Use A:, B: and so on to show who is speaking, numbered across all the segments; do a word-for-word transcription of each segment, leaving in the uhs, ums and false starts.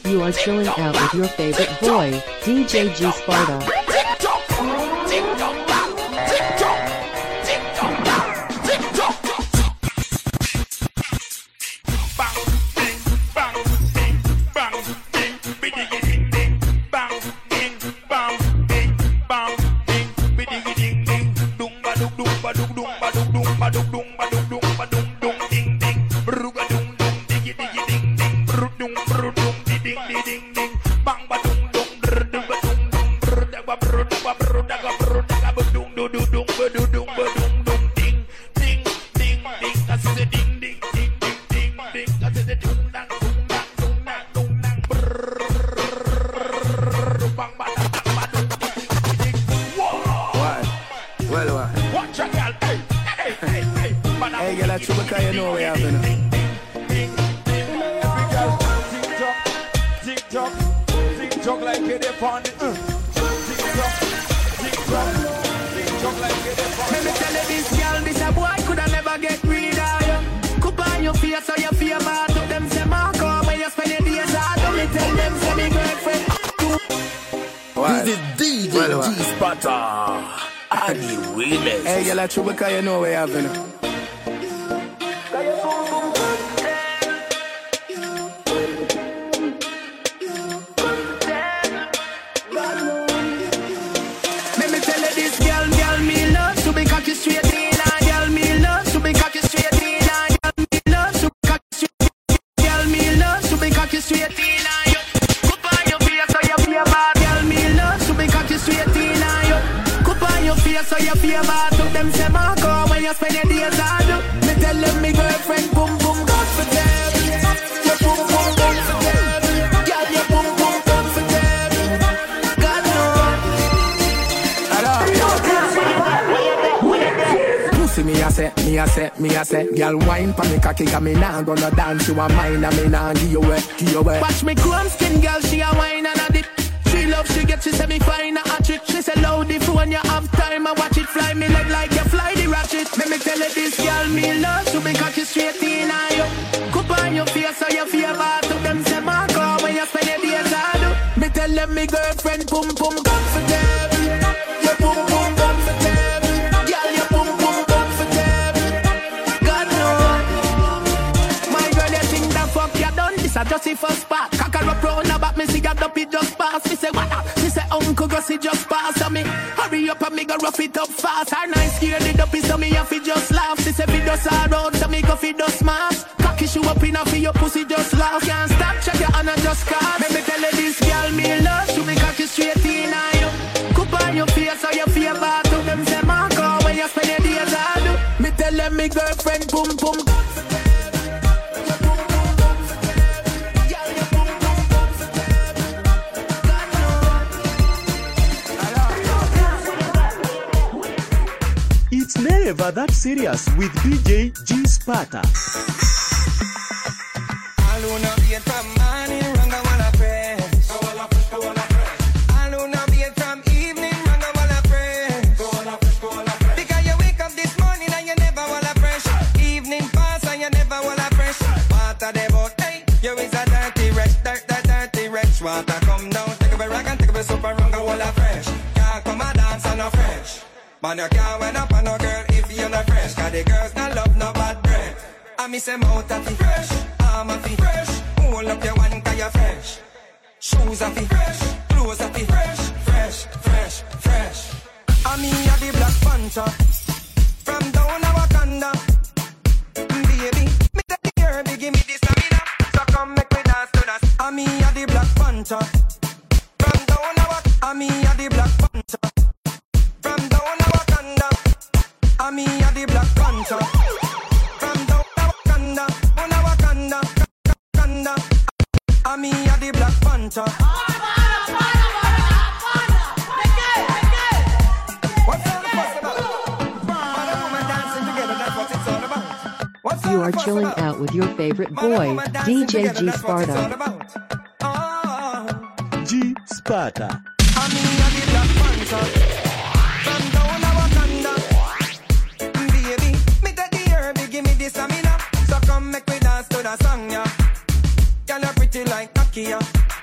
A: You are chilling out with your favorite boy, D J G Sparta.
B: Hey, girl, I true because you know where I've been. Let me tell you this, girl, girl, me love to be cocky straight in, and girl, me love to be cocky straight in, and girl, me love to be cocky straight in, girl, me love to be cocky straight in, and you cup on your face so you feel bad, girl, me love to be cocky straight in, and you cup on your face so you feel bad. Them say Marco when you spend your days hard. Me tell them me girlfriend boom boom comfortable. You boom boom comfortable. Girl you boom boom comfortable. God knows. Hello. Pussy me a say, me a say, me a say. Girl wine pa me cocky 'cause me nah gonna dance. You a mine and me nah give you away, give you away. Watch me chrome skin girl, she a wine and a dip. She love, she get, she say me fine a trick. She say loud if when you have time I watch it fly me leg like you fly the ratchet. Let me tell you this girl me love to be cocky straight in and you cup on your face so you feel bad. To them say Marco when you spend your days hard. Me tell them me girlfriend boom boom comfortable. You boom boom comfortable. Girl you boom boom comfortable. God knows. My girl you think the fuck you done. This a just the first part. Cocker up round about me see you up it just pass. Me say what up? She say uncle go see just pass on me. Hurry up and me go rough it up fast. Her nice scared it up is so me have to just laugh. She say we just hard out so me go fi just smash. Cocky shoe up in a fi your pussy just laugh. Can't stop check your hand and just cast. Let me tell you this girl me love to be cocky straight in and you cup on your face so you feel bad. To them say Marco when you spend your days hard. Me tell them me girlfriend boom boom.
C: It's never that serious with D J G Sparta.
D: Because you wake up this morning and you never wanna fresh. Evening pass and you never wanna fresh. Water the boat, hey, you is a dirty wretch, dirt, dirt, dirty wretch. Water come down, take a bit rock and take a bit soup and run the whole of fresh. Can't come and dance and no fresh. Man, you can't went up on no girl if you're not fresh. Cause the girls not love no bad breath. I miss them out of the fresh, arm of the fresh. Hold up your one cause you're fresh. Shoes of the fresh, clothes of the fresh. Fresh, fresh, fresh. I mean you're the Black Panther from down a Wakanda. Baby, me take the herb, give me the stamina. So come make me dance to that. I mean you're the Black Panther from down a Wakanda. I mean you're the Black Panther from down a Wakanda. I mean you're the Black Panther from down a Wakanda. On a Wakanda, Wakanda. I mean you're the Black Panther.
A: You are chilling out with your favorite boy, D J G Sparta.
C: G Sparta.
D: I mean you're the Black Panther from down a Wakanda. Baby, me take the herb, give me the stamina. So come make me dance to the song, yeah. Girl, you're pretty like Nokia.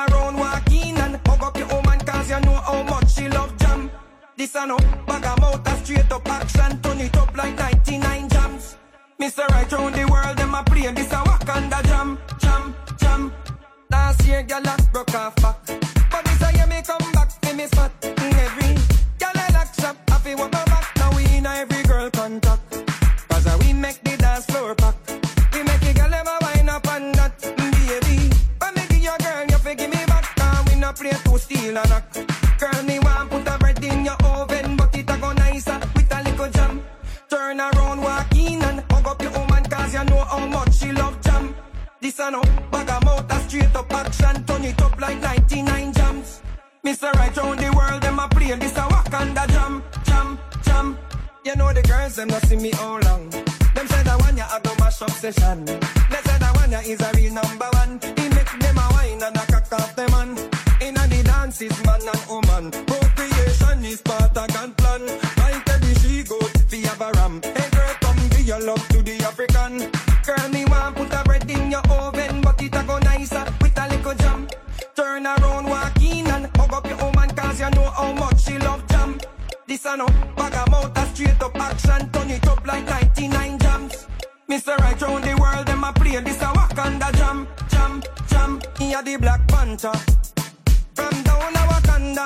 D: around, walk in and hug up your woman cause you know how much she love jam. This I know, bag a mouth a straight up action, turn it up like ninety-nine jams. Mister Right round the world, them a play this a Wakanda jam, jam, jam. Last year, girl a broke off back, but this a year me come back to me spot. Every girl I lock shop, happy walk back. Now we in a every girl contact, cause a we make the dance floor pack. We make the girl ever wind up and that, baby. But me give your girl, you fi give me back, cause we no play to steal a knock. Girl, me want put a bread in your oven, but it a go nicer with a little jam. Turn around, walk in and hug up your woman cause you know how much she love jam. This I know, bag a mouth a straight up action, turn it up like ninety-nine jams. Mister Right round the world, them a play this a Wakanda jam, jam, jam. You know the girls, them not see me all long. Them say that one ya a go mash up session. They say that one ya is a real number one. He make them a wine and a cock off them man. Inna the dance is man and woman. Procreation is part of God plan. Like every she goat, fi have a ram. Hey girl, come give your love to the African. Girl, me want put a bread in your oven, but it a go nicer with a little jam. Turn around, walk in and hug up your woman cause you know how much she love jam. This I know, bag a mouth a straight up action, turn it up like ninety-nine jams. Mister Right round the world, them a play this a Wakanda jam, jam, jam. He a the Black Panther. From down a Wakanda,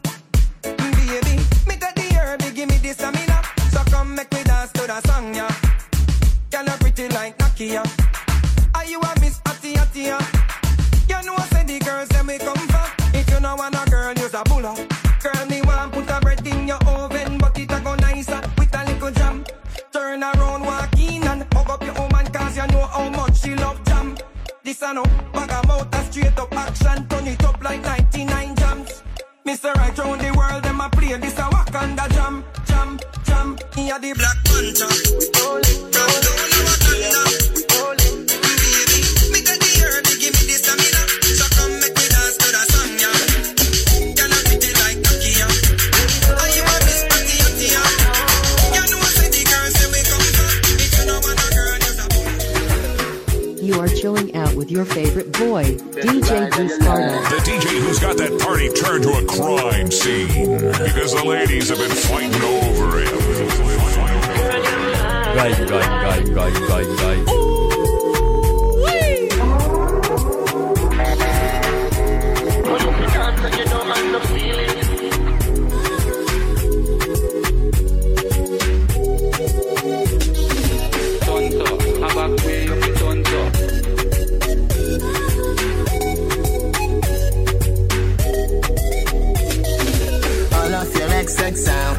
D: baby, me take the herb, give me the stamina. So come make me dance to the song, yeah. Girl, you pretty like Nakia. Are you a Miss Atty Atty? You know I say the girls them we come for. If you know want a girl, use a bulla. Girl, me want put a bread in your oven, but it a go nicer with a little jam. Turn around, walk in and hug up your woman cause you know how much she love jam. This I know, bag a mouth a straight up action, turn it up like ninety-nine jams. Mister Right round the world, them a play this a Wakanda jam, jam, jam. He a the Black Panther. Roll it, roll it, Wakanda. Roll it, baby. Me take the herb, give me the stamina. So come make me dance to the song, yeah. Girl, you pretty like Nakia. Are you a Miss Atty Atty? You know I say the girls say we come back. If you know want a girl, you're a
A: You are chilling out with your favorite boy, D J G Sparta.
E: The D J who's got that party turned to a crime scene because the ladies have been fighting over it.
F: Guy, guy, guy, guy, guy, guy.
G: All of your ex-ex sound.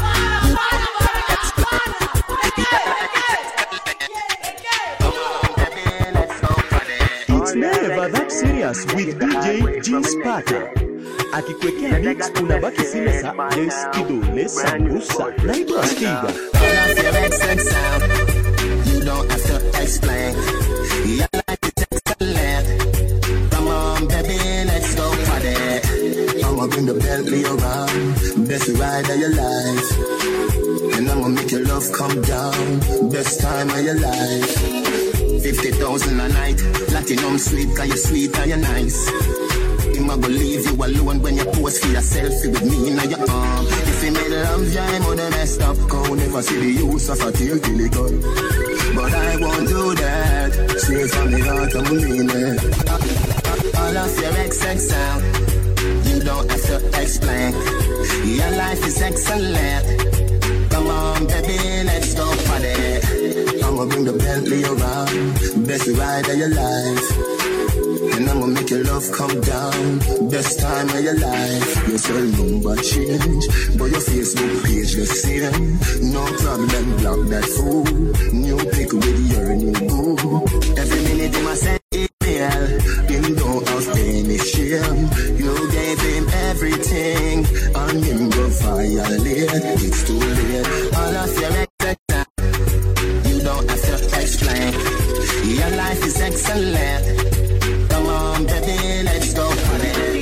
C: It's never that serious with D J G Sparta. Akikwekea mix unabaki simesa yes kidole sambusa naitwa Stiga.
G: All of your ex-ex sound. You don't have to explain. Your life is excellent. Come on, baby, let's go party. I'ma bring the Bentley around. Best ride of your life. And I'ma make your love come down. Best time of your life. Fifty thousand a night. Platinum sweet, cause you're sweet and you're nice. Him a go leave you alone when you pose for your selfie with me in your arm. If he made love, yeah, I'm on the messed up. Can't never see the use of a tail till it gone. But I won't do that. Straight from the heart, I'm mean it. All of your ex-ex sound. You don't have to explain. Your life is excellent. Come on, baby, let's go party. I'ma bring the Bentley around. Best ride of your life. And I'ma make your love come down. Best time of your life. Your cell number change, but your Facebook page the same. No problem, block that fool. New pic with your new boo. Every minute in my send email. Him don't have any shame. You gave him everything, and him go violate. It's too late. All of your ex-ex, you don't have to explain. Your life is excellent. Come on, baby, let's go party.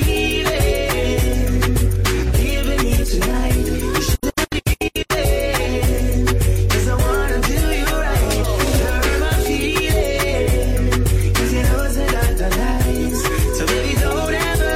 G: Leaving me tonight. You should leave it. 'Cause I wanna do you right. Hurt my feelings. 'Cause you know that I don't lie. So baby, don't ever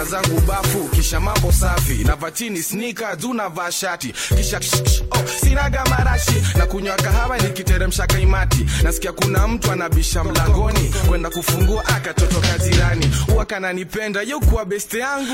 H: zangu bafu, kisha mambo safi. Navaa chini sneaker, juu navaa shati. Kisha ksh, ksh, oh, sinaga marashi. Na kunywa kahawa nikiteremsha kaimati. Nasikia kuna mtu anabisha mlangoni, kwenda kufungua akatotoka jirani. Huwa kananipenda, yu kuwa beste yangu.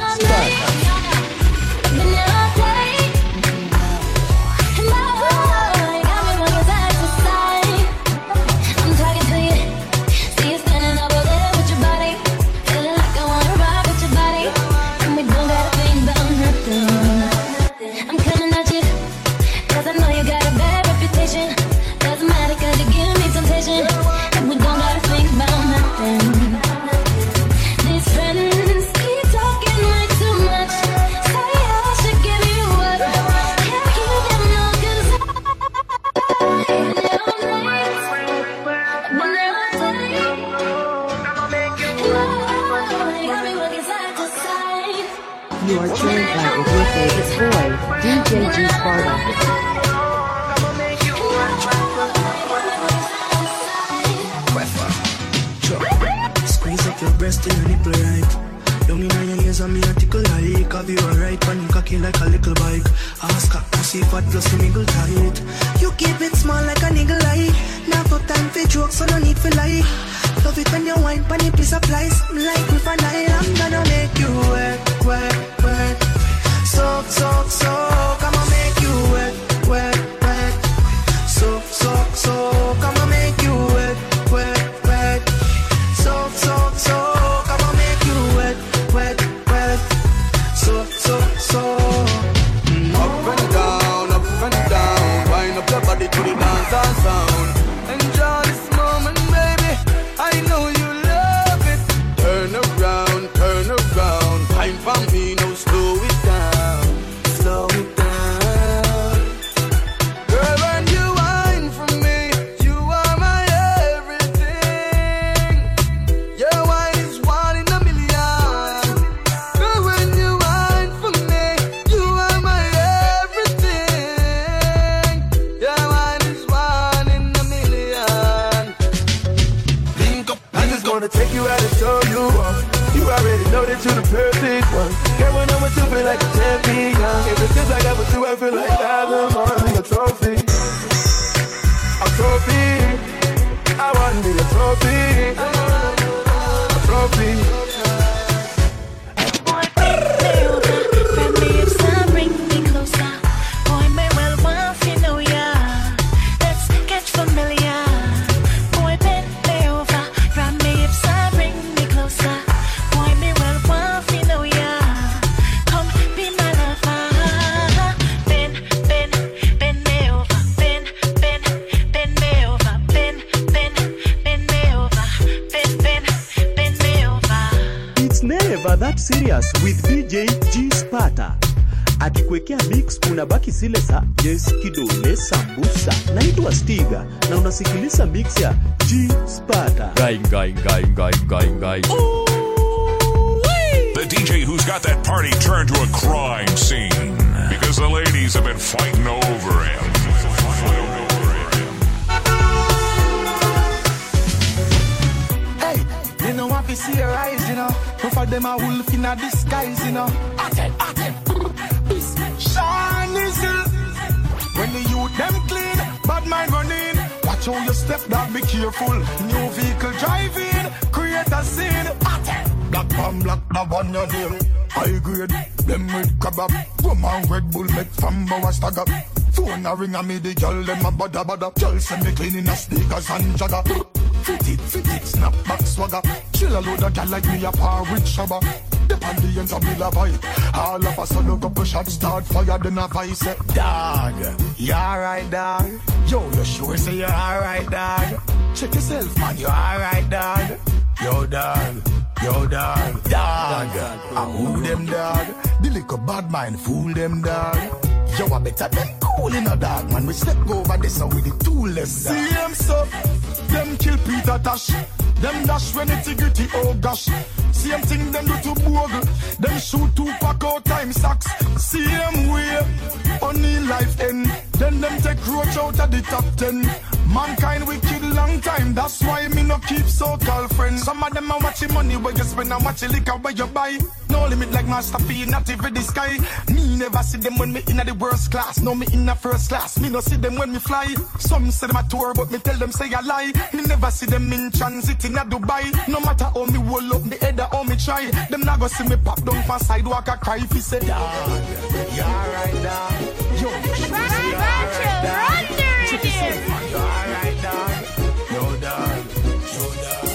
A: You are chilling out with your favorite boy, D J G Sparta.
I: Squeeze up your breast and your nipple right. Down in your ears and me a tickle like. Have you alright when you cocky like a little bike. Ask her to see fat plus the mingle tight. You keep it small like a niggle eye. Now no time for jokes so no need for lie. Love it when you wine pan it please apply. Something like with an eye. I'm gonna make you wet, wet, wet. Soak, soak, soak. I'ma make you wet, wet, wet. Soak, soak, soak. I'ma make you wet, wet, wet. Soak, soak, soak. I'ma make you wet, wet, wet. Soak, soak, soak.
J: Mm. Up and down, up and down. Wind up your body to the dance and sound. Enjoy this moment, baby. I know you love it. Turn around, turn around. Time for me, no slow it down. Slow it down. Girl, when you whine for me, you are my everything. Your wine is one in a million. Girl, when you whine for me, you are my everything. Your wine is one in a million. Link up, I just gonna take you out and show you off. You already know that you're the perfect one. Girl, when I'm with you, feel like a champion. Ever since I got with you, I feel like I'm a trophy. A trophy. I want me a trophy. A trophy.
K: Boy, bring me over. Grab me if some, bring me closer. Boy, may well want you know ya. Let's get familiar. Boy, bend me over. Grab me if some, bring me closer. Boy, may well want you know ya. Come be my lover. Bend, bend, bend me over. Bend, bend, bend me over. Bend, bend, bend me over. Bend, bend, bend me over.
C: It's never that serious with D J G Sparta. Akikwekea mix unabaki zile za yes kidole sambusa. Naitwa Stiga na unasikiliza mix ya G Sparta.
F: Guy, guy, guy, guy, guy, guy.
E: The D J who's got that party turned to a crime scene because the ladies have been fighting over him.
J: Hey, you know what we see your eyes, you know. Both of them are wolf in a disguise, you know. Atten, atten. Shine is it. When the youth them clean, bad mind running. Watch how you step, dog, be careful. New vehicle driving, create a scene. Atten. Black bomb, black, the one your name. High grade, them with kebab. Rum and Red Bull make from our stagger. Phone a ring and me the girl, them a bada bada. Girl send me cleaning a sneakers and jagger. Fit it, fit it, snap back swagger. Chill a load of gal like me a par with shabba. The on the ends of me la vibe. All of a sudden couple shots start fire, then a vice say, dog, you alright dog? Yo, you sure say you alright dog? Check yourself man, you alright dog? Yo dog, yo dog, dog, I move them dog. The little bad mind fool them dog. Yo, I better them cool in a dog, man. We step over this and with the toolless dog. See them so, them kill Peter Tosh. Them dash when it's gritty, oh gosh. Same thing them do to Bogle. Them shoot two pack out time sacks. Same way, only life end. Then when them take roach out of the top ten. Mankind wicked long time, that's why me no keep so-called friends. Some of them are watching money where you spend and watching liquor where you buy. No limit like Master P, not even the sky. Me never see them when me in the worst class. No, me in the first class, me no see them when me fly. Some say them a tour, but me tell them say a lie. Me never see them in transit in a Dubai. No matter how me hold up the head or how me try, them not go see me pop down for sidewalk a cry if he say, dog, you're right, dog. Yo, you're right, dog. You're alright, dog. Yo, dog. Yo, dog.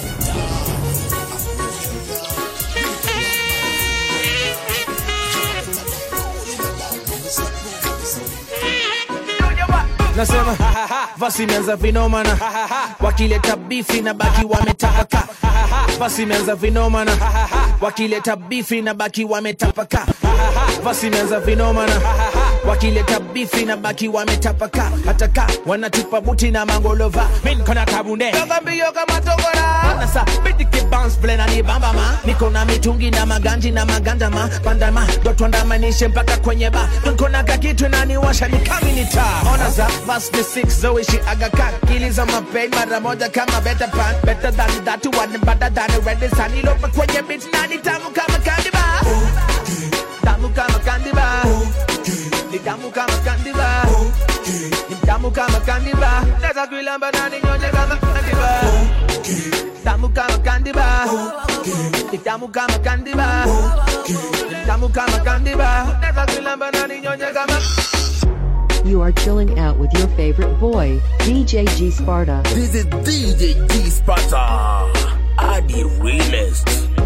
L: Nasema basi imeanza vinomana, wakileta bifi na baki wametapaka. Basi imeanza vinomana, wakileta bifi na baki wametapaka. Basi imeanza vinomana, wakileta bifi na baki wametapaka. Hataka wanatupa buti na mangolova, mimi kona kabunde yoga mbio kama togora. Nasa bitiki bounce blend ani bamba ma, niko na mitungi na maganji na maganda ma, pandama dot wandamanishe mpaka kwenye ba. Niko na kakitu nani washa ni kaminita. Ona za verse the six Zoe she agaka, kiliza mapain mara moja kama better pan. Better than that one, better than the red sun. Ilopa kwenye beat nani tamu kama candy bar. Tamu kama candy bar. Ni tamu kama candy bar. Ni tamu kama candy bar. Neza kuilamba nani nyonye kama candy bar. Tamu kama candy bar. Ni tamu kama candy bar. Ni tamu kama candy bar. Neza kuilamba nani nyonye kama.
A: You are chilling out with your favorite boy, D J G Sparta.
M: This is D J G Sparta. I the realest.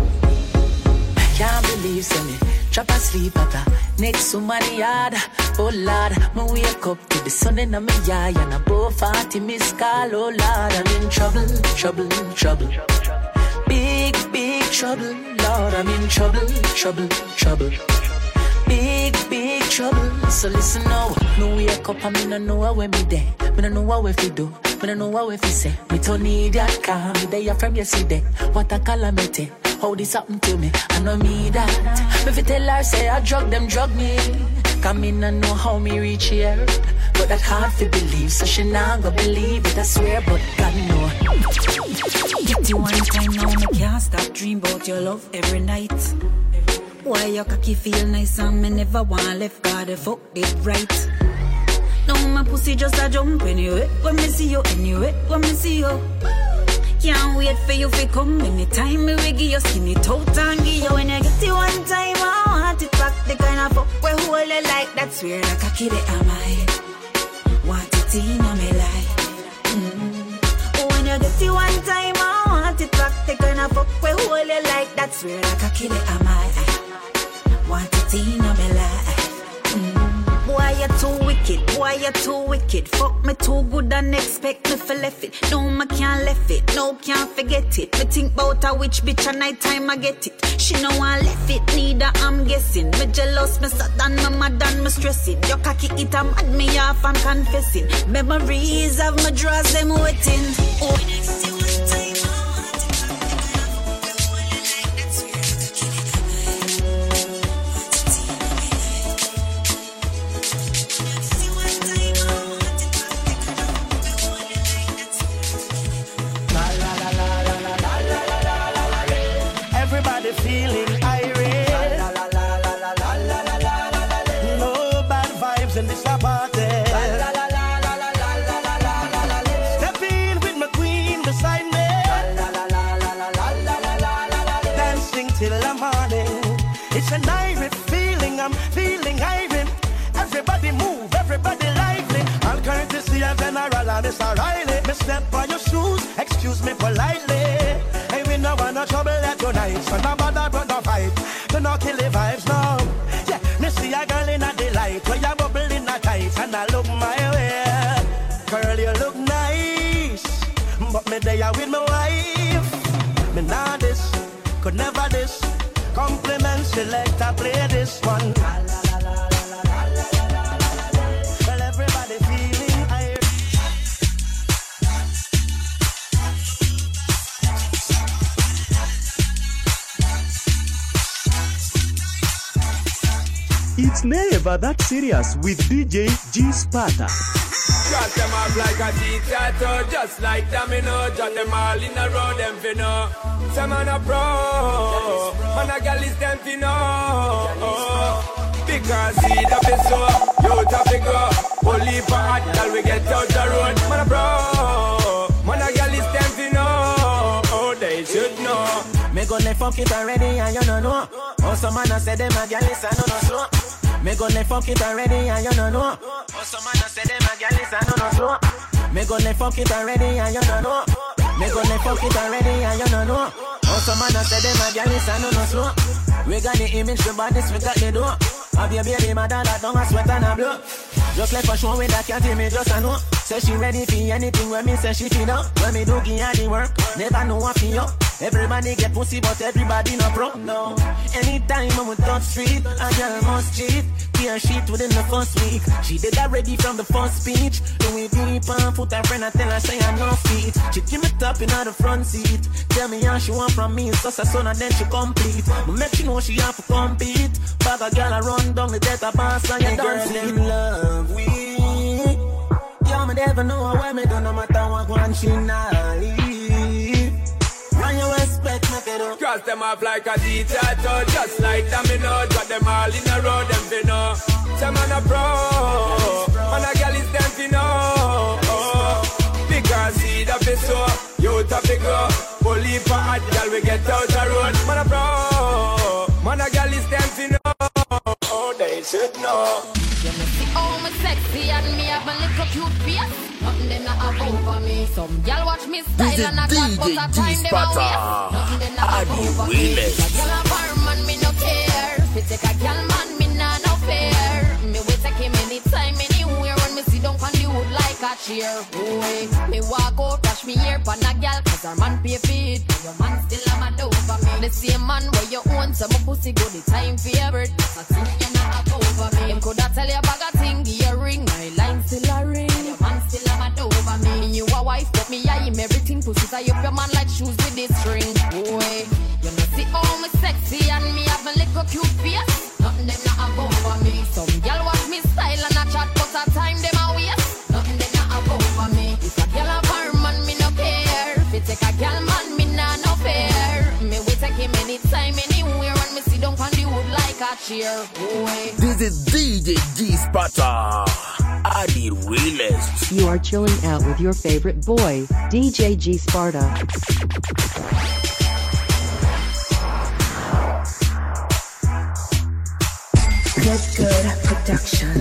K: Can't believe so me drop asleep at the next to money yard. Oh Lord, me wake up to the sun in my eye and above forty miss call. Oh Lord, I'm in trouble, trouble, trouble. Big, big trouble. Lord, I'm in trouble, trouble, trouble. Big, big trouble. So listen now, me wake up and me no know where me there. Me no know what we do, me no know what we say. Me don't need that car, me there from yesterday. What a calamity, how this happen to me, I know me that. Me fi tell her say I drug them, drug me. Come in and know how me reach here. But that hard to believe, so she not gonna believe it, I swear, but God know. Get you one time now, me can't stop dream about your love every night. Why your cocky feel nice and me never want left, God, the fuck it right. Now my pussy just a jump anyway, when me see you anyway, when me see you. Can't wait for you to come anytime me we give you skinny out and give you. When I get you one time, I want it back, the kind of fuck we hold it like that's where the cocky they am I. Want it in my life. Mm. When you get you one time, I want it back, the kind of fuck we hold it like that's where the cocky they am I. Want it in my life. Mm. Why you too wicked? Why you too wicked? Fuck me too good and expect me for left it. No, me can't left it. No, can't forget it. Me think about a which bitch at night time I get it. She no want left it, neither I'm guessing. Me jealous, me sad and me mad and me stressing. Your cocky it a mad me off, I'm confessing. Memories of my drawers, them waiting. Oh, next you one time.
N: Feeling irate. No bad vibes in this party. Step in with my queen beside me. Dancing till the morning. It's an irate feeling. I'm feeling irate. Everybody move, everybody lively. All courtesy of General and Mister Riley. Me step on your shoes, excuse me politely. Hey, we no want no trouble at your night. So no bother run no fight. Do not kill the vibes now. Yeah, me see a girl in a delight. Where you bubble in a tight. And I look my way. Girl, you look nice. But me there with my wife. Me nah this, could never this. Compliments select, I play this one. Well, everybody feeling high.
C: It's never that serious with D J G Sparta.
B: Cross them off like a G-tattoo, just like domino. Drop them all in a row, them fi know. Some man a pro, man a gal is them fi know. Because see the best so, you top to go. Only for hot till we get out the road. Man a bro, man a gal is them fi know. Oh, they should know.
O: Me go left fuck it already and you no know. Oh, some man a say them a gal is a no no slow. Me go left fuck it already and you no know. Oh, some man a say them a gal is a no no slow. Me go left fuck it already and you no know. Me go left fuck it already and you no know. Oh, some man a say them a gal is a no no slow. We got the image, the bodies, we got the door. Have your baby mother that don't a sweat and a blow. Just like for show with that cat me just a know. Say she ready for anything when me say she feel up. When me do give her the work, never know what feel up. Everybody get pussy but everybody no pro. No. Anytime I'm with touch street, a girl must cheat. Clear sheet within the first week. She did that ready from the first speech. Do we deep and put her friend and tell her say I no feet. She give me top in the front seat. Tell me how she want from me, so her son and then she complete. But make she know she have to compete. Bag a girl a run down the death of boss and you don't see them love we. Yo, me never know where me do no matter what one she not leave. When you expect me to do.
B: Cross them off like a G-tattoo, just like domino. Drop them all in a row, them fi know. Some man a pro, man a gal is them fi know. Because see the best so, you top to go. Only for hot gal we get out the road. Man a pro, man a gal is them fi know. Oh, they should know.
P: You me see how me sexy and me have a little cute face. Nothing them not have over me. Some gal watch me style and I got but I find them a waste. Nothing them not have over me. A gal a bar man me no care. If you take a gal man me nah no fair. Me will take him anytime anywhere when me sit down on the wood like a chair. Boy, me walk out touch me ear pan a gal cause her man pay for it. Your man still a mad over me. The same man where you own some pussy go the time favorite. That's a thing you not have over me. Him coulda tell you bag a thing, give you a ring. My line still a ring. Your man still a mad over me. Me you a wife, but me I him everything. Pussy tie up your man like shoes with this string. Boy, you know see how me sexy and me have a little cute face. Nothing them not have over me. Some gal watch me style and a chat, but a time them a waste. Nothing them not have over me. If a gal a bar man, me no care. If you take a gal man, me nah no fair. Me will take him anytime, anywhere, and me sit down on the wood like a chair. Boy.
M: This is D J G Sparta, Adi Realist.
A: You are chilling out with your favorite boy, D J G Sparta.
K: Get Good Production.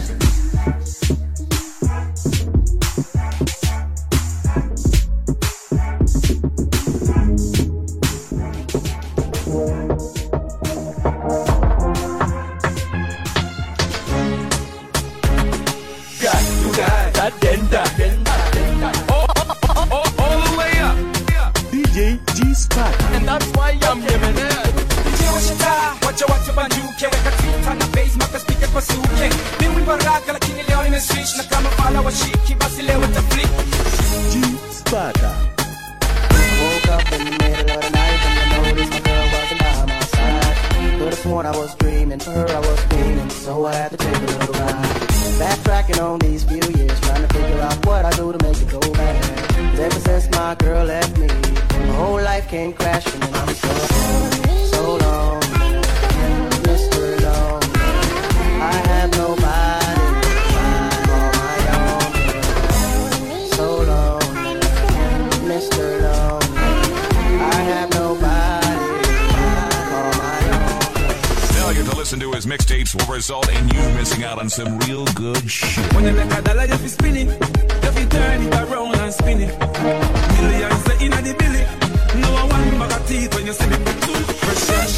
C: D J G Sparta.
B: And that's why I'm giving it. Watch your watch your banjuke. Weka tuta na bass maka speaker kwa suke. Mimi baraka lakini leo nimeswitch na kama pala washiki basi leo utaflick.
C: G Sparta.
O: Woke up in the middle of the night and I noticed my girl wasn't by my side. Could've sworn I was dreaming, for her I was feeling, so I had to take a little ride. Backtracking on these few years, trying to figure out what I do to make it go bad. 'Cause ever since my girl left me, my whole life came crashing and I'm so, so long, Mister Long. I have nobody on my own. So long, Mister Long. I have nobody on my own.
E: Failure to listen to his mixtapes will result in you missing out on some real good shit.
B: When you make a dollar, you fi spin it. You fi turn it around and spin it. Millions are inna the billy. No one bag of teeth when you see me. Fresh cash.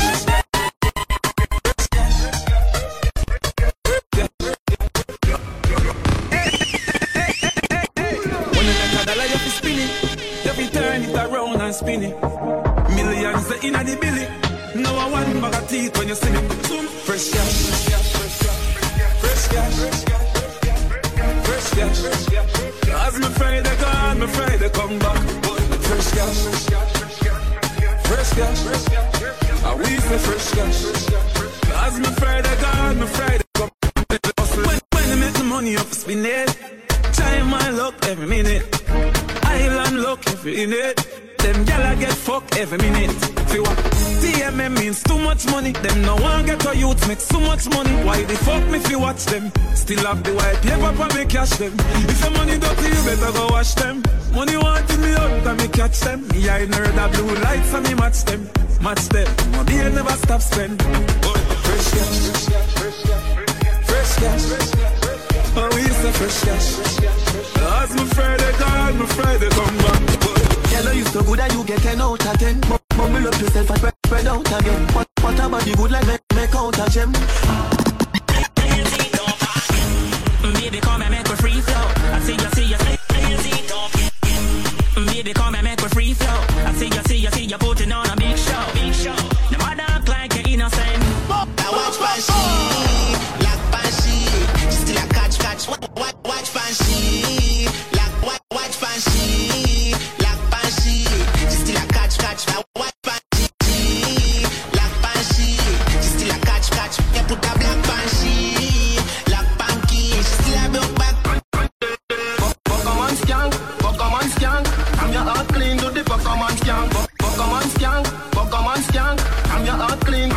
B: When you make a dollar, you fi spin it. You fi turn it around and spin it. Millions are inna the billy. No one bag of teeth when you see me. Fresh cash. Fresh cash. Fresh cash. As me Friday gone, me Friday come back. Fresh cash. Fresh cash. I we say fresh cash. As me Friday gone, me Friday come back. When, when you make the money up, spin it. Time
Q: in it. Them gyal get fucked every minute. Feel what? T M M means too much money. Them no one get a youth make so much money. Why the fuck me if you watch them? Still have the white paper for me cash them. If your money dirty, you better go wash them. Money wanting me out and me catch them. Me I heard the blue lights and me match them. Match them. Money I never stop spend. Fresh cash, fresh cash, oh we say fresh cash. As my Friday gone, my Friday come back.
N: Yellow you so good that you get ten out of ten. Mumble up yourself and spread out again. What, what about the good like make, make out a gem?
R: Baby come and make a free flow. I see you, see you, see you. Baby come and make a free flow. I see you, see you, see you putting on a big show. Big show. No matter act like you're innocent.
S: I watch Banshee, like Banshee. She still a catch, catch. Watch, watch, watch Banshee, like watch, watch Banshee, like Banshee. She still a catch, catch. I watch Banshee, like Banshee. She still a catch, catch. You put a black Banshee, like Banky. She still a broke back.
N: Pokemon skank, Pokemon skank. I'm your heart clean to the Pokemon skank. Pokemon skank, Pokemon skank. I'm your heart clean.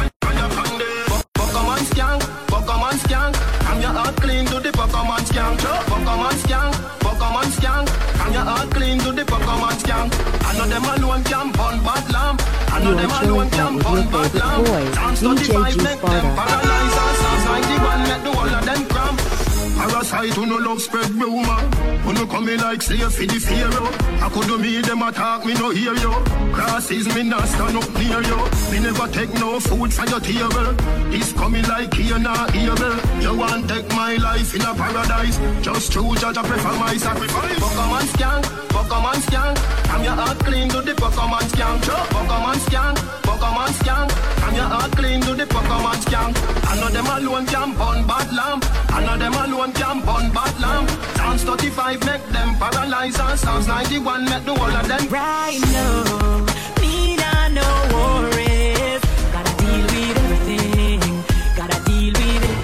N: Pokemon skank, Pokemon skank. I'm your heart clean to the Pokemon skank. Pokemon skank, Pokemon skank. I'm your heart clean to the Pokemon skank. I know them alone can burn bad lamp. I know them alone can burn bad lamp. Sounds thirty-five make them paralyze. Sounds ninety-one make the whole of them cramp. Parasite who no love spread rumor. Who no come in like slave for the pharaoh. I could do me them attack me no hear you. Crosses me not stand up near you. Me never take no food from your table. This coming like here not evil. You want take my life in a paradise. Just true judge I prefer my sacrifice. Pokemon skank, Pokemon skank. I'm your heart clean to the Pokemon skank. Pokemon skank, Pokemon skank. I'm your heart clean to the Pokemon skank. I know them alone can burn bad lamp. I know them alone can burn bad lamp. Sounds thirty-five make them paralyze. And sounds ninety-one make the whole of them.
R: Right now, me not no worries. Gotta deal with everything. Gotta deal with it.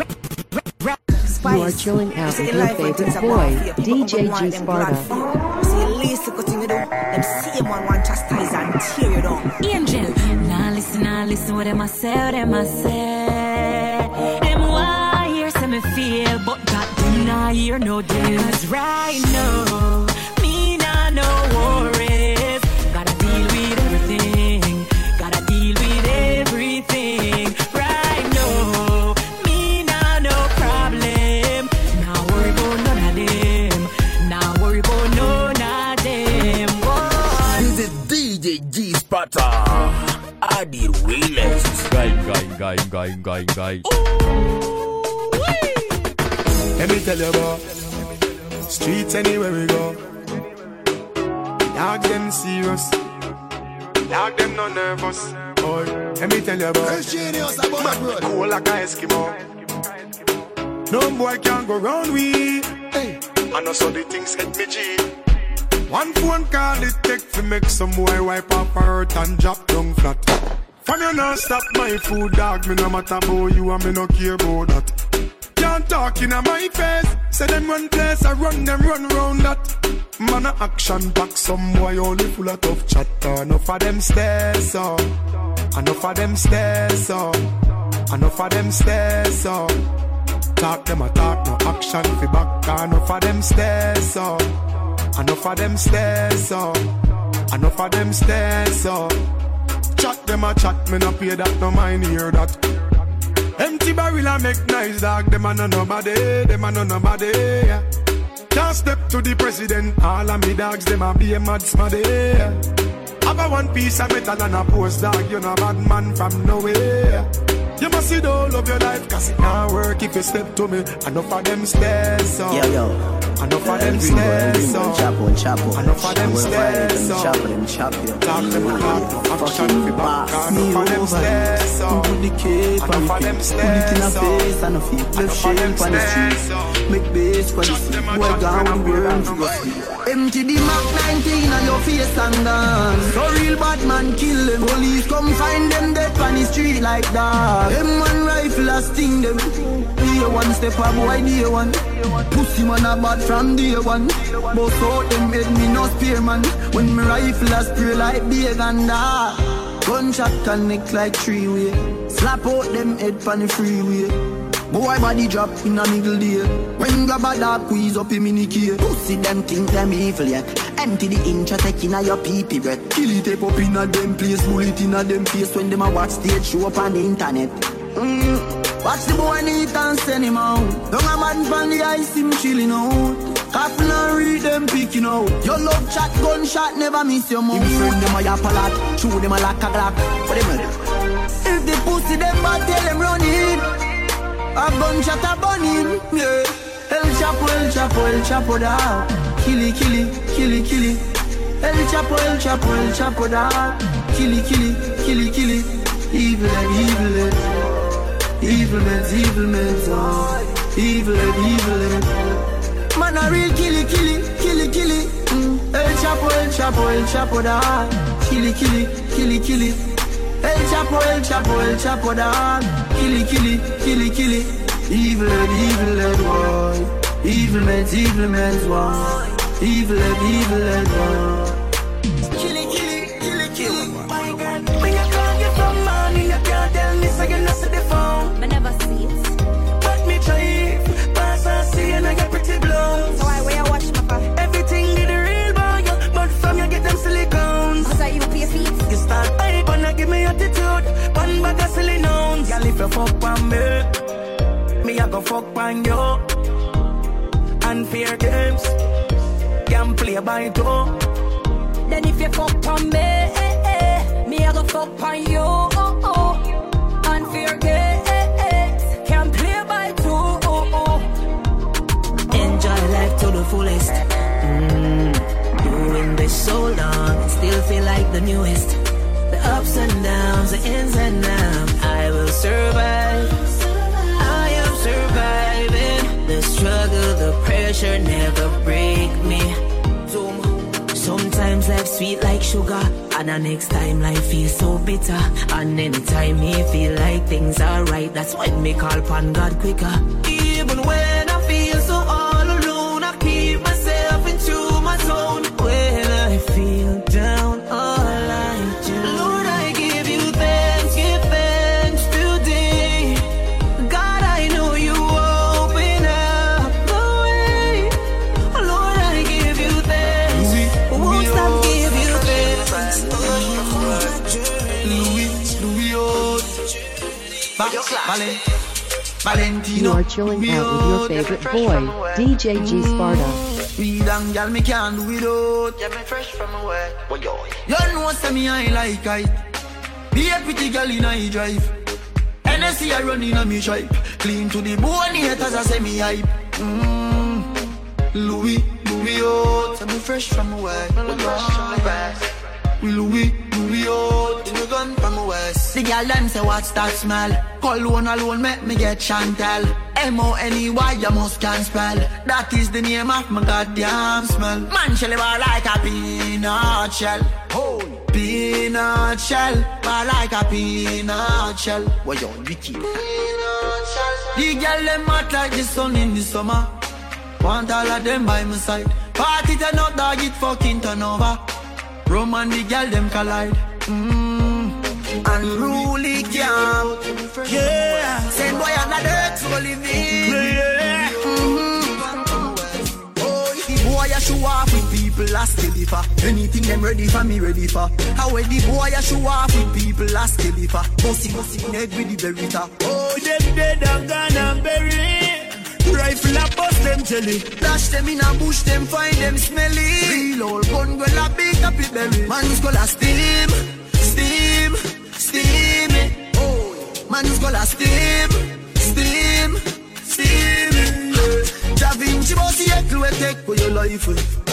A: You are chilling out with your favorite boy, D J G Sparta.
T: See, least good thing you do. Them same one want chastise and tear you down.
R: Angel, nah listen, nah listen what them I say, what them I say. Them why hear say me feel, but God them nah hear no deal. Cause right now, me nah no worries. Gotta deal with everything. Gotta deal with everything. Right now, me nah no problem. Nah worry about none of them. Nah worry about none of them. Boy.
M: This is D J G Sparta. I the remix.
F: Guy, guy, guy, guy, guy, guy.
J: Let me tell you about streets anywhere we go. Dog them serious. Dog them no nervous. Boy, let me tell you about genius about man cool like a Eskimo. No boy can go round we. Hey, I know so the things hit me G. One phone call it take to make some boy wipe up her hurt and drop down flat. From you not stop my food, dog. Me no matter about you and me no care about that. Can't talk in my face. Say them run place, I run them run round that. Man a action back, some boy only full of tough chatter. Enough of them stairs, so enough of them stairs, so enough of them stairs, so talk them a talk, no action fi back. Enough of them stairs, so enough of them stairs, so enough of them stairs, so chat them a chat, me no pay that, no mind hear that. Empty barrel a make nice dog, them a no nobody, them a no nobody, yeah. Can't step to the president, all of me dogs, them a be a mad smaddy, yeah. Have a one piece of metal and a post dog, you know bad man from nowhere. You must see the whole of your life, cause it can't work if you step to me. Enough of them stairs, so
T: yo, yo.
J: Enough of them stairs, so enough of them stairs, so talk them talk, action fi back. Enough of them stairs, so enough of them stairs, so enough of them stairs, so
T: make base for the boy down the world.
U: Empty the Mac nineteen on your face and gone. So real bad man kill them. Police come find them dead on the street like that. Them one rifle a sting them. Day one step up, boy, day one. Pussy man a bad from day one. Both out them head, me no spear man. When me rifle a spray like big and that. Gunshot connect like three way. Slap out them head on the freeway. Boy body drop in a middle day. When grab a dog squeeze up him in the key. Pussy them think them evil yet. Empty the inch a take in a your pee-pee breath. Kill it tape up in a them place. Bullet in a them face when them a watch stage show up on the internet. Mm. Watch the boy neat and send him out. Don't a man from the ice him chilling out. Coughing and read them picking out. Your love chat gunshot never miss your mouth. Him friend them a yap a lot. Chew them a like a glock. What them do? If the pussy them bad tell them run in. A gunshot a bun him. Yeah. El Chapo, El Chapo, El Chapo da. Killy, killy, killy, killy. El Chapo, El Chapo, El Chapo da. Killy, killy, killy, killy. Evil and evil and evil men, evil men, oh. Evil and evil and man a real killy, killy, killy, killy. Mm. El Chapo, El Chapo, El Chapo da. Killy, killy, killy, killy. El Chapo, El Chapo, El Chapo da. Killy, killy, killy, killy. Evil and evil and boy. Evil men, evil men, boy. Evil and evil and boy. Killy, killy, killy, killy. My girl, when you call you from money, you can't tell me so you not see the phone.
P: I never see it.
U: But me try, pass and see and I get pretty blown.
P: So I wear watch my car.
U: Everything get the real boy, but from you get them silicones.
P: Cause I you pay feet.
U: You start hype and I give me attitude. One bag of silly nouns. Girl, if you fuck on me, me I go fuck on you. Unfair games, can play by two.
P: Then if you fuck on me, eh, eh, me I go fuck on you. Oh, oh. Unfair games, can play by two. Oh, oh.
O: Enjoy life to the fullest. Mm. Doing this so long, still feel like the newest. The ups and downs, the ins and outs. I will survive. I am surviving. The struggle, the pressure never break me. Sometimes life sweet like sugar, and the next time life feels so bitter. And anytime me feel like things are right, that's when me call upon God quicker. Even when I feel so all alone, I keep myself into my zone. When I feel down, all I do, Lord, I give you thanks, give thanks today. God, I know you open up the way. Lord, I give you thanks. Won't stop give you thanks.
U: Louis, Louis, oh. Valen, Valentino.
A: You are chilling out with your favorite boy, D J G Sparta.
U: We done, girl, me can't do without.
N: Yeah, me fresh from away. Boy, yo.
U: You know say me I like I. Be a pretty girl in I drive. N S C I run in a me tripe. Clean to the bone, haters I say me hype. Mm. Louis, Louis, oh.
N: Yeah, me fresh from away. Me fresh from the west.
U: Louis, Louis, oh.
N: Me gun from the west.
U: The girl them say what's that smell? Call one alone make me get Chantel. M O N E Y you must can spell. That is the name of my goddamn smell. Man shell bar like a peanut shell. Oh, peanut shell. Bar like a peanut shell.
N: What you wicked?
U: Peanut shell. The girl them hot like the sun in the summer. Want all of them by my side. Party turn out dog it fucking turn over. Rum and the girl them collide. Mmm. Unruly girl. Yeah. Send boy on the dirt to live in. Yeah. Mm-hmm. Oh, the boy a show off with people a steady for. Anything them ready for me ready for. How the boy a show off with people a steady for. Bossy bossy head with the berita.
V: Oh, them dead and gone and buried. Rifle a bust them jelly.
U: Dash them in a bush, them find them smelly. Real old gun girl a big happy berry. Man is gonna steam, steam, steam it. Oh, man is gonna steam, steam, steam it. Da Vinci bossy a clue take for your life.
V: Oh, yes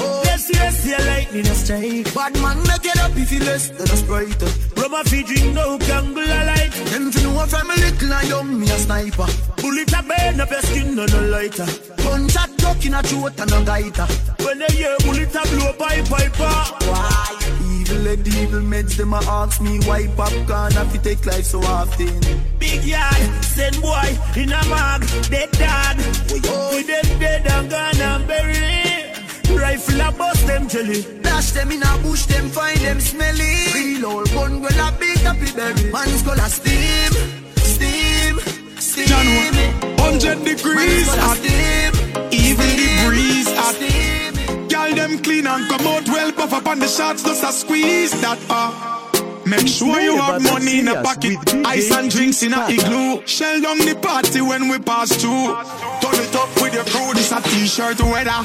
V: yes, yeah, lightning a strike.
U: Bad man make it up if you less than a Sprite.
V: Rum a fi drink no candle a light.
U: Them fi know from a little and young me a sniper.
V: Bullet a burn up your skin no no lighter.
U: Punch a duck in a throat and a gaiter.
V: When they hear bullet a blow pipe piper.
U: Why? Evil and evil meds them a ask me why popcorn have to take life so often.
V: Big yard, send boy in a mag, dead dog. We them dead and gone and buried. Rifle a bust them jelly.
U: Dash them in a bush, them find them smelly. Real old gun will a beat up the berry. Man's gonna steam, steam, steam.
J: January, hundred degrees hot. Even the breeze hot. Girl them clean and come out well. Puff up on the shots, just a squeeze that uh. Make sure you have money in a pocket. Ice and drinks in a igloo. Shell down the party when we pass through. Turn it up with your crew. This a t-shirt weather.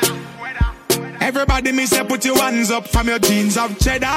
J: Everybody me say put your hands up from your jeans of cheddar.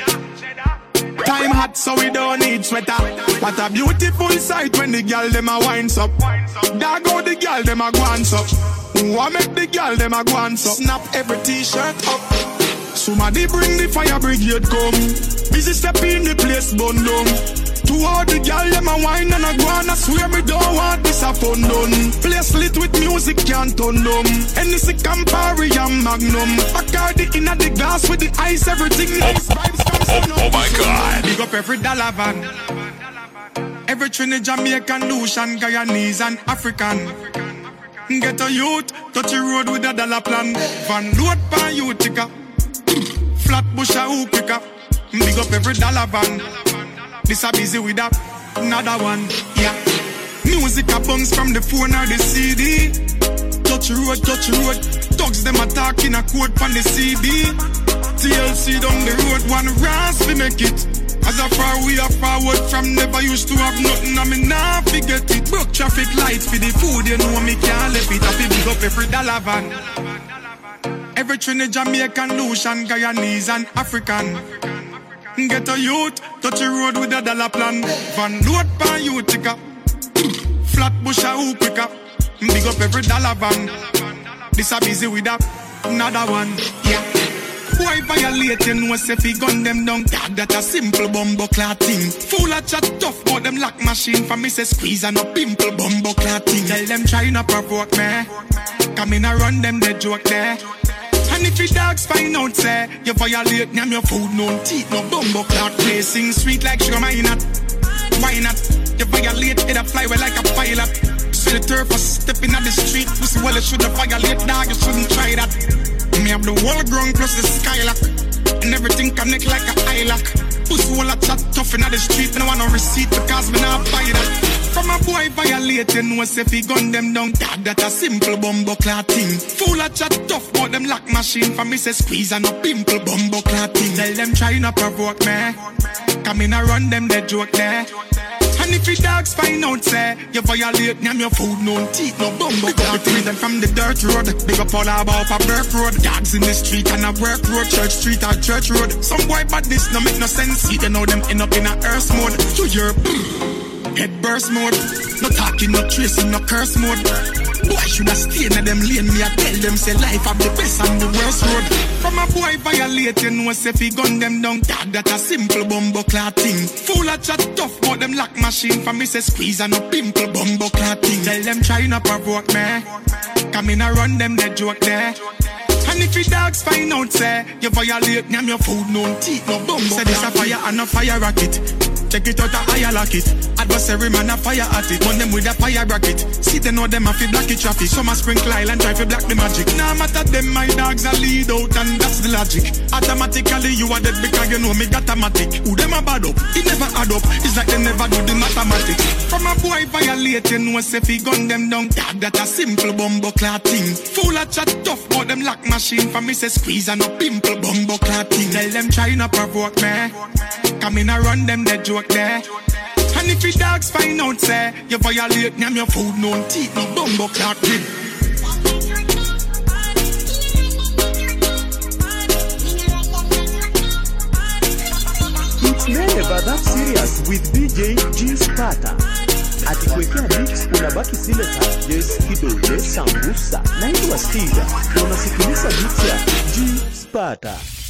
J: Time hot so we don't need sweater. What a beautiful sight when the girl them a winds up. Dog go the girl them a guans up. Who make the girl them a guans up. Snap every t-shirt up. Somebody bring the fire brigade come. Busy step in the place bun down. To all the girl them a wine and a go on. I swear me don't want this a fun done. Place lit with music can't turn them. Hennessy Campari and Magnum. Bacardi in a the glass with the ice. Everything nice vibes comes oh, oh, oh my God. Big up every dollar van. Every Trinidad, Jamaican, Lucian, Guyanese and African. Get a youth, touch the road with a dollar plan. Van load pan Utica. Flat bush a hoop picker. Big up every dollar van. This a busy with a another one. Yeah. Music a bounce from the phone or the C D. Touch the road, touch the road. Thugs them attack in a quote from the C D. T L C down the road, one rasp we make it. As a far we are forward from never used to have nothing, I mean now forget it. Broke traffic lights for the food, you know me can't left it. I feel big up every dollar van. Every Trinidad, Jamaican, Lucian, Guyanese and African. Get a youth, touch the road with a dollar plan. Van load pan Utica. Flat bush a hoop picker. Big up every dollar van. This a busy with a another one. Yeah. Boy violate, you know, say fi gun them down. God, that a simple bumbo clot thing. Full of chat tough, but them lock machine. For me say squeeze and no pimple bumbo clot thing. Tell them try not provoke me. Come in and run them, they joke there. And if your dogs find out, say, you violate, name your food, no teeth, no bumbo clot. Placing sweet like sugar, why not? Why not? You violate, it'll fly well like a pilot. See the turf for stepping on the street. We see well, you should have violate, dog, you shouldn't try that. Me have the whole ground plus the skylock. And everything connect like a eye lock. Pussy wall a chat tough in the street. Me no want no receipt because me not buy that. From a boy violate, you know, say fi gun them down. Dad, that a simple bumbo clot thing. Full of chat tough, but them lock machine. For me say squeeze and no pimple bumbo clot thing. Tell them try not provoke me. Come in and run them, they joke there. And if your dogs find out, say, you violate, name your food, no teeth, no bumbo. Big up the them from the dirt road. Big up all about a Burke road. Dogs in the street and a work road. Church street or church road. Some boy bad this no make no sense. See, they know them end up in a earth mode. To your head burst mode. No talking, no tracing, no curse mode. Boy should have stayed in them lane. Me I tell them say life have the best and the worst road. From a boy violate, you know, say fi gun them down. Dad, that a simple bumbo clot thing. Full of chat tough, but them lock machine. For me say squeeze and no pimple bumbo clot thing. Tell them try not provoke me. Come in and run them, they joke there. And if your dogs find out, say, you violate, name your food, no teeth, no bumbo. Say this a fire and a fire rocket. Check it out, a higher lock it. Adversary man a fire at it. Burn them with a fire bracket. See they know them a fi block it traffic. Some a sprinkle and try fi block the magic. Nah matter them, my dogs a lead out and that's the logic. Automatically you are dead because you know me got a matic. Who them a bad up? It never add up. It's like they never do the mathematics. From a boy violate, you know say fi gun them down. Dad, that a simple bumbo clot thing. Full of chat tough, but them lock machine. For me say squeeze and no pimple bumbo clot thing. Tell them try not provoke me. Come in and run them, they joke there. And if your dogs find out, say, you violate, name your food, no teeth, no bumbo clot thing.
C: It's never that serious with D J G Sparta. Atikwekea mix zinabaki zile za yes kidole sambusa. Naitwa Stiga na unasikiliza mix ya G Sparta.